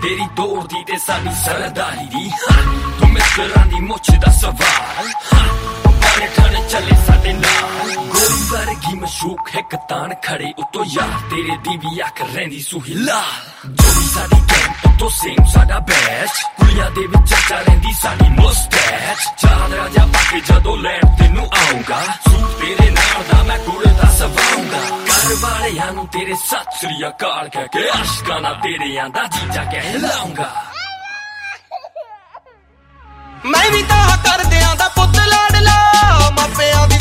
तेरी दौड़दी ते साडी सरदारी दी तू मिस्टरां दी मुछ दा सवाल बाणे ठाणे चले साडे नाल गोली वर्गी मशूक हिक तान खड़े उतो यार तेरे दी भी अख रहिंदी सूही लाल जो भी साडी गैंग उतो सेम साडा बैच कुड़ियां दे विच चर्चा रहिंदी साडी मुस्टैच चादरा जा पाके जदों लैण तैनूं आऊंगा सूट तेरे नाल दा मैं कुड़दा सवाऊंगा घर वालियां नूं तेरे सत श्री अकाल कह के अशकां नाल तेरे आंदा जीजा कहलाऊंगा मैं भी तां करदियां दा पुੱਤ लाडਲਾ मापिਆਂ